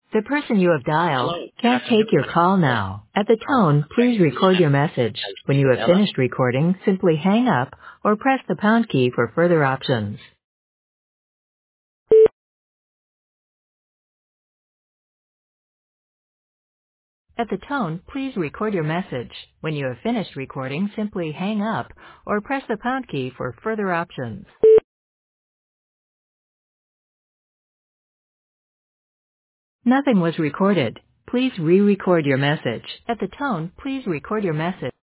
The person you have dialed Hello. Good can't take afternoon. your My name is call Ed. now. At the tone, please Connecting you record now. your message. As When you have Hello. finished recording, simply hang up or press the pound key for further options. At the tone, please record your message. When you have finished recording, simply hang up or press the pound key for further options. Nothing was recorded. Please re-record your message. At the tone, please record your message.